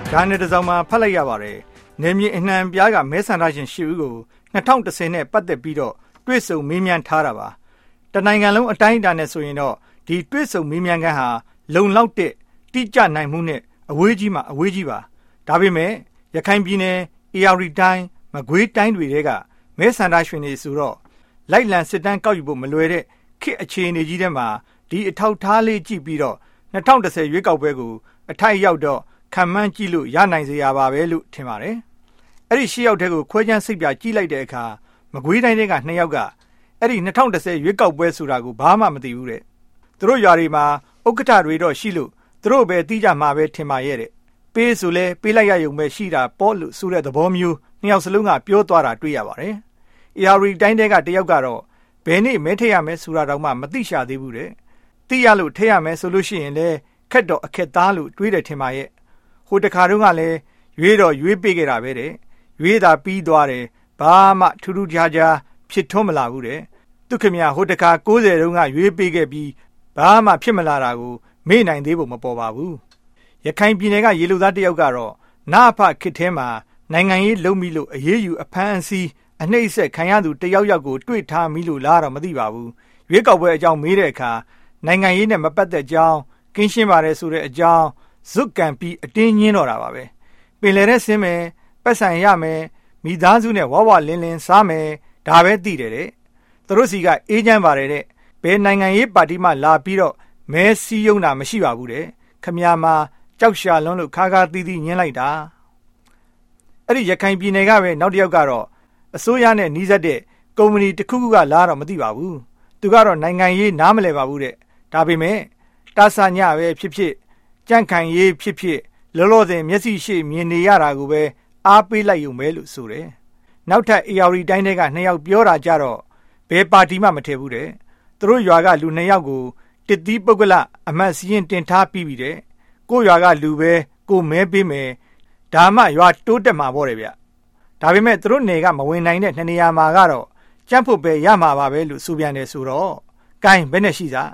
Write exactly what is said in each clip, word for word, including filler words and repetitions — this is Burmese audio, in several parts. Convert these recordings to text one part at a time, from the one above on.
ဂျာနယ်တစ်စောင်မှာဖတ်လိုက်ရပါတယ်။နယ်မြေအနှံပြားကမဲဆန္ဒရှင်ရှစ်ဦးကို၂၀၁၀နဲ့ပတ်သက်ပြီးတော့တွေ့ဆုံမေးမြန်းထားတာပါ။တနိုင်ငံလုံးအတိုင်းအတာနဲ့ဆိုရင်တော့ဒီတွေ့ဆုံမေးမြန်းခန်းဟာလုံလောက်တဲ့တိကျနိုင်မှုနဲ့အဝေးကြီးမှာအဝေးကြီးပါ။ဒါပေမဲ့ရခိုင်ပြည်နယ်၊ဧရာဝတီတိုင်း၊မကွေးတိုင်းတွေကမဲဆန္ဒရှင်တွေဆိုတော့လိုက်လံစစ်တမ်းကောက်ယူဖို့မလွယ်တဲ့ခေတ်အခြေအနေကြီးထဲမှာဒီအထောက်ထားလေးကြည့်ပြီးတော့၂၀၁၀ရွေးကောက်ပွဲကိုအထိုက်ရောက်တော့ခံမှန်းကြည့်လို့ရနိုင်စေရပါပဲလို့ထင်ပါတယ်။အဲ့ဒီရှစ်ယောက်တည်းကိုခွဲခြမ်းစိတ်ပြကြည့်လိုက်တဲ့အခါမကွေးတိုင်းတွေကနှစ်ယောက်ကအဲ့ဒီ၂၀၁၀ရွေးကောက်ပွဲဆိုတာကိုဘာမှမသိဘူးတဲ့။သူတို့ရွာတွေမှာဥက္ကဋ္ဌတွေတော့ရှိလို့သူတို့ပဲတီးကြမှာပဲထင်ပါရဲ့တဲ့။ပေးဆိုလဲပေးလိုက်ရရုံပဲရှိတာပေါ့လို့ဆိုတဲ့သဘောမျိုးနှစ်ယောက်စလုံးကပြောသွားတာတွေ့ရပါတယ်။ အေ အာရီတိုင်းတွေကတယောက်ကတော့ဘယ်နေ့မဲထည့်ရမယ်ဆိုတာတော့မှမသိရှာသေးဘူးတဲ့။သိရလို့ထည့်ရမယ်ဆိုလို့ရှိရင်လည်းခက်တော့အခက်သားလို့တွေးတယ်ထင်ပါရဲ့။ဟိုတခါတုန်းကလည်းရွေးတော့ရွေးပေးခဲ့တာပဲတဲ့။ရွေးတာပြီးသွားတယ်ဘာမှထူးထူးခြားခြားဖြစ်ထွန်းမလာဘူးတဲ့။သူခင်ဗျာဟိုတခါ၉၀တုန်းကရွေးပေးခဲ့ပြီးဘာမှဖြစ်မလာတာကိုမေ့နိုင်သေးဖို့မပေါ်ပါဘူး။ရခိုင်ပြည်နယ်ကရေလူသားတယောက်ကတော့နာအဖခစ်ထဲမှာနိုင်ငံရေးလုံးပြီးလို့အရေးယူအဖမ်းအဆီးအနှိမ့်ဆက်ခံရသူတယောက်ယောက်ကိုတွေ့ထားမိလို့လားတော့မသိပါဘူး။ရွေးကောက်ပွဲအကြောင်းမေးတဲ့အခါနိုင်ငံရေးနဲ့မပတ်သက်ကြောင်းကင်းရှင်းပါတယ်ဆိုတဲ့အကြောင်းဇွတ်ကန်ပြီးအတင်းညင်းတော့တာပါပဲပင်လယ်ထဲဆင်းမယ်ပတ်စံရမယ်မိသားစုနဲ့ဝဝလင်းလင်းစားမယ်ဒါပဲသိတယ်တဲ့သူတို့စီကအေးချမ်းပါတယ်တဲ့ဘယ်နိုင်ငံရေးပါတီမှလာပြီးတော့မဲစည်းရုံးတာမရှိပါဘူးတဲ့ခမည်းမှာကြောက်ရှာလွန်းလို့ခါခါသီးသီးညင်းလိုက်တာအဲ့ဒီရခိုင်ပြည်နယ်ကပဲနောက်တစ်ယောက်ကတော့အစိုးရနဲ့နှီးစပ်တဲ့ကုမ္ပဏီတစ်ခုခုကလာတော့မသိပါဘူးသူကတော့နိုင်ငံရေးနားမလည်ပါဘူးတဲ့ဒါပေမဲ့တာဆာညပဲဖြစ်ဖြစ်ကြန့်ခိုင်ရေးဖြစ်ဖြစ်လောလောဆယ်မျက်စိရှိမြင်နေရတာကိုပဲအားပေးလိုက်ရုံပဲလို့ဆိုတယ်နောက်ထပ်အေ အာရီတိုင်းတွေကနှစ်ယောက်ပြောတာကြတော့ဘယ်ပါတီမှမထည့်ဘူးတဲ့သူတို့ရွာကလူနှစ်ယောက်ကိုတစ်သီးပုဂ္ဂလအမတ်စီရင်တင်ထားပြီးပြီတဲ့ကိုရွာကလူပဲကိုမဲပေးမယ်ဒါမှရွာတိုးတက်မှာပေါ့တယ်ဗျဒါပေမဲ့သူတို့နယ်ကမဝင်နိုင်တဲ့နှစ်နေရာမှာကတော့ကြမ်းဖို့ပဲရမှာပါပဲလို့ဆိုပြန်တယ်ဆိုတော့ကိုင်းဘယ်နဲ့ရှိစား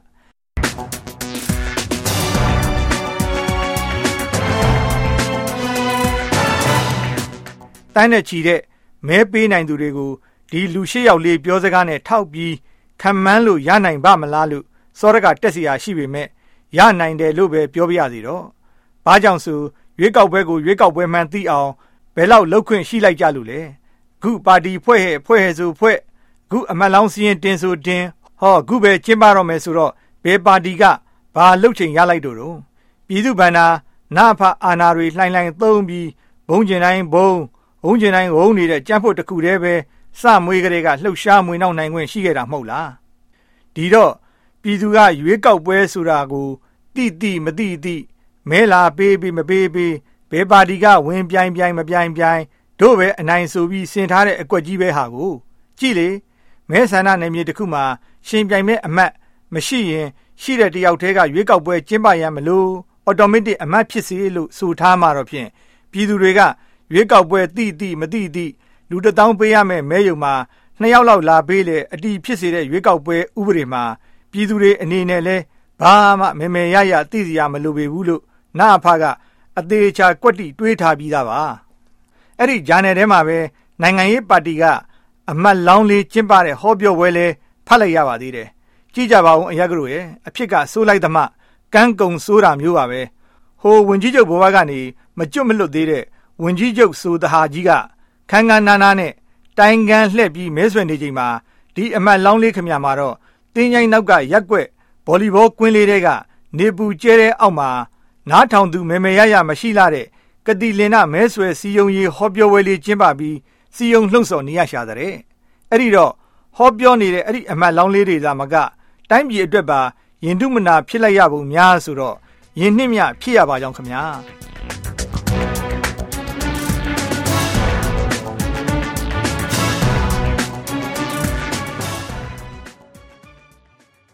တိုင်းနဲ့ချီတဲ့မဲပေးနိုင်သူတွေကိုဒီလူရှစ်ယောက်လေးပြောစကားနဲ့ထောက်ပြီးခံမှန်းလို့ရနိုင်ပါမလားလို့စောရကတက်စီရာရှိပေမဲ့ရနိုင်တယ်လို့ပဲပြောပြရစီတော့ဘာကြောင့်ဆိုရွေးကောက်ပွဲကိုရွေးကောက်ပွဲမှန်သိအောင်ဘယ်လောက်လောက်ခွင့်ရှိလိုက်ကြလို့လဲခုပါတီဖွဲ့ဟဲ့ဖွဲ့ဟဲ့ဆိုဖွဲ့ခုအမတ်လောင်းစီရင်တင်ဆိုတင်ဟောခုပဲကျင်းပတော့မယ်ဆိုတော့ဘယ်ပါတီကဘာလှုပ်ချိန်ရလိုက်တော့တော့ပြည်သူ့ဗန္နာနာဖအာနာတွေလှိုင်းလှိုင်းသုံးပြီးဘုံကျင်တိုင်းဘုံဘုံကျင်တိုင်းဝုံနေတဲ့ကြမ်းဖို့တစ်ခုတည်းပဲစမွေးကလေးကလှုပ်ရှားမွေးနောက်နိုင်ခွင့်ရှိခဲ့တာမဟုတ်လားဒီတော့ပြည်သူကရွေးကောက်ပွဲဆိုတာကိုတိတိမတိတိမဲလာပေးပြီးမပေးပေးဘယ်ပါတီကဝင်ပြိုင်ပြိုင်မပြိုင်ပြိုင်တို့ပဲအနိုင်ဆိုပြီးဆင်ထားတဲ့အကွက်ကြီးပဲဟာကိုကြည့်လေမဲဆန္ဒနယ်မြေတစ်ခုမှာရှင်ပြိုင်မဲ့အမတ်မရှိရင်ရှိတဲ့တယောက်တည်းကရွေးကောက်ပွဲကျင်းပရမလို့အော်တိုမက်တစ်အမတ်ဖြစ်စေလို့ဆိုထားမှတော့ဖြင့်ပြည်သူတွေကရွေးကောက်ပွဲတိတိမတိတိလူတစ်တောင်းပေးရမယ်မဲယုံမှာနှစ်ယောက်လောက်လာပေးလေအတီးဖြစ်စေတဲ့ရွေးကောက်ပွဲဥပဒေမှာပြည်သူတွေအနေနဲ့လဲဘာမှမေမေရရသိစရာမလိုပေဘူးလို့နာအဖကအသေးချာကွက်တိတွေးထားပြီးသားပါအဲ့ဒီဂျာနယ်ထဲမှာပဲနိုင်ငံရေးပါတီကအမတ်လောင်းလေးကျင်းပတဲ့ဟောပြောပွဲလဲဖတ်လိုက်ရပါသေးတယ်ကြည့်ကြပါဦးအရက်ကတော့ရဲ့အဖြစ်ကစိုးလိုက်သမှကန်းကုံစိုးတာမျိုးပါပဲဟိုဝင်ကြီးချုပ်ဘဝကနေမကျွတ်မလွတ်သေးတဲ့ဝင်ကြီးချုပ်ဆိုတဟာကြီးကခန်းခန်းနားနားနဲ့တိုင်ကန်လှည့်ပြီးမဲဆွယ်နေချိန်မှာဒီအမတ်လောင်းလေးခမမှာတော့တင်းချိုင်းနောက်ကရက်ွက်ဗော်လီဘောကွင်းလေးတွေကနေပူကျဲတဲ့အောက်မှာနားထောင်သူမေမေရရမရှိလာတဲ့ကတိလင်နာမဲဆွယ်စီယုံရေးဟောပြောပွဲလေးကျင်းပပြီးစီယုံလှုံ့ဆော်နေရရှာတဲ့အဲ့ဒီတော့ဟောပြောနေတဲ့အဲ့ဒီအမတ်လောင်းလေးတွေသာမကတိုင်းပြည်အတွက်ပါရင်ထုမနာဖြစ်လိုက်ရပုံများဆိုတော့ရင်နှစ်မြဖြစ်ရပါကြောင်းခမညာ